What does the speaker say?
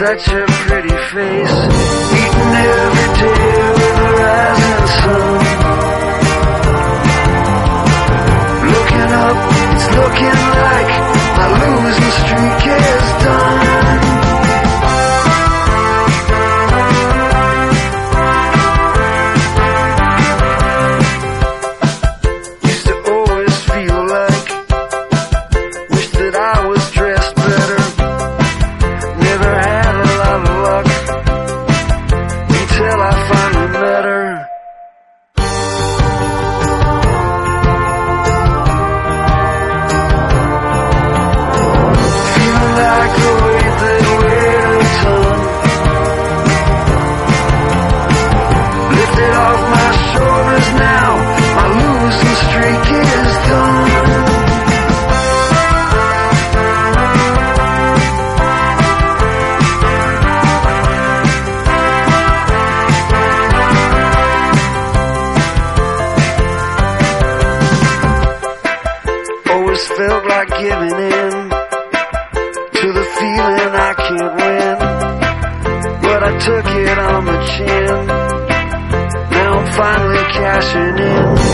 such a pretty face, eating every day with the rising sun. Looking up, it's looking like my losing streak is done. Used to always feel like, wish that I was dressed better. Never had a lot of luck until I finally met her. Feeling like the weight that weighed a ton, lifted off my shoulders now, my losing streak is done. Always felt like giving in to the feeling I can't win, but I took it on the chin. Now I'm finally cashing in.